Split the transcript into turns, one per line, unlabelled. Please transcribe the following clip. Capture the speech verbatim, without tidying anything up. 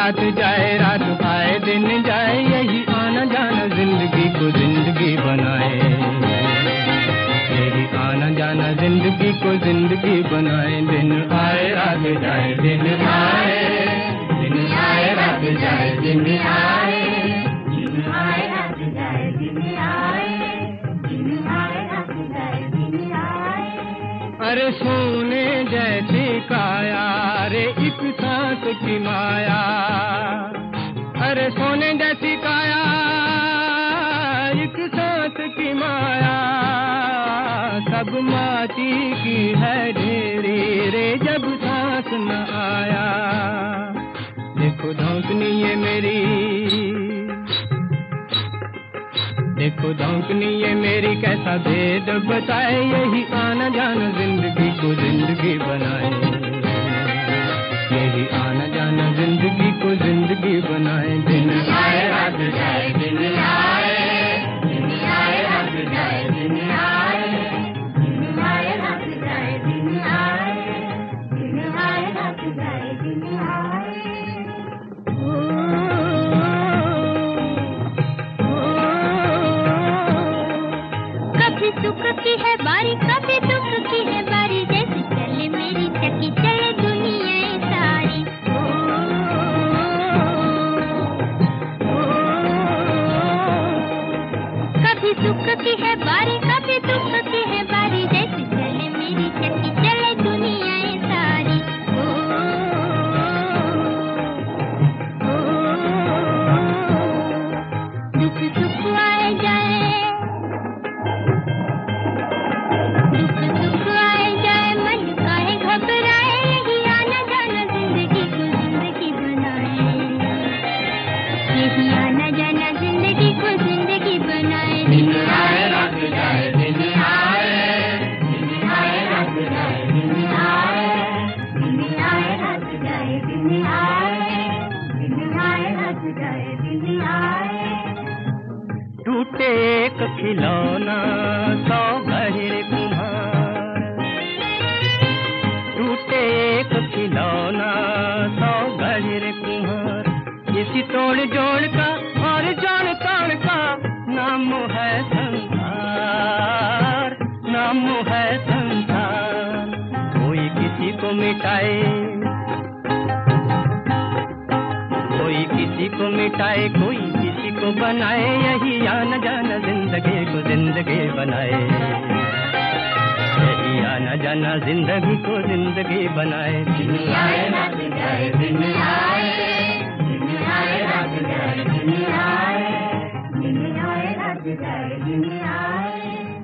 रात जाए, रात आए दिन जाए, यही आना जाना जिंदगी को जिंदगी बनाए, यही आना जाना जिंदगी को जिंदगी बनाए। दिन आए रात जाए, दिन आए, दिन आए रात जाए, दिन आए, दिन आए रात जाए, दिन आए, दिन आए रात जाए, दिन आए। अरे सोने जैसी काया रे एक सांस की माया, अरे सोने जैसी काया एक सांस की माया, सब माटी की है ढेरी रे जब सांस न आया। देखो धौंकनी ये मेरी, देखो धौंकनी ये मेरी कैसा भेद बताए, यही आना जाना जिंदगी को जिंदगी बनाए, यही आना जाना जिंदगी को जिंदगी बनाए। दिन आए रात जाए, दिन आए, दिन आए रात जाए, दिन आए, दिन आए रात जाए, दिन आए, दिन आए रात जाए, दिन आए।
कभी सुख की है बारी, कभी दुख की है बारी, जैसे चले मेरी चक्की चले दुनिया सारी। कभी सुख की है बारी, कभी दुख की है बारी, जैसे चले मेरी चक्की चले दुनिया सारी। दुख सुख आए जाए, दुख सुख आए जाए, मन काहे घबराए, यही आना जाना जिंदगी को जिंदगी बनाए, यही आना जाना जिंदगी को जिंदगी बनाए।
दिन आए रात जाए, दिन आए, दिन आए रात जाए, दिन आए,
दिन आए रात जाए, दिन आए, दिन आए रात जाए, दिन आए।
टूटे एक खिलौना सौ गहिर कुम्हार, टूटे एक खिलौना सौ गहिर कुम्हार, इसी तोड़ जोड़ का और जोड़ तोड़ का नाम है संसार, नाम है संसार। कोई किसी को मिटाए, कोई किसी को मिटाए, कोई किसी को बनाए, यही आना जाना जिंदगी को जिंदगी बनाए, यही आना जाना जिंदगी को जिंदगी बनाए। दिन आए रात जाए, दिन आए, दिन आए रात जाए, दिन आए,
दिन आए रात जाए, दिन आए।